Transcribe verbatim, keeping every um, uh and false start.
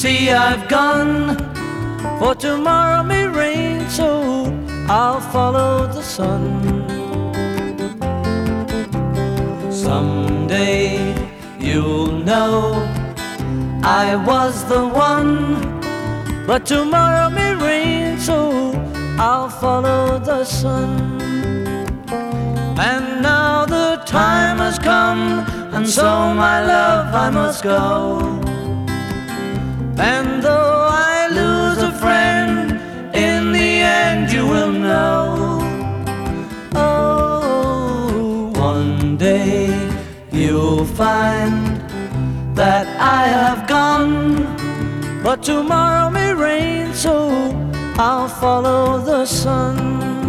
see I've gone, for tomorrow may rain, so I'll follow the sun. Someday you'll know I was the one, but tomorrow may rain, so I'll follow the sun. And now the time has come, and so my love I must go. And though I lose a friend, in the end you will know. Oh, one day you'll find that I have gone, but tomorrow may rain, so I'll follow the sun.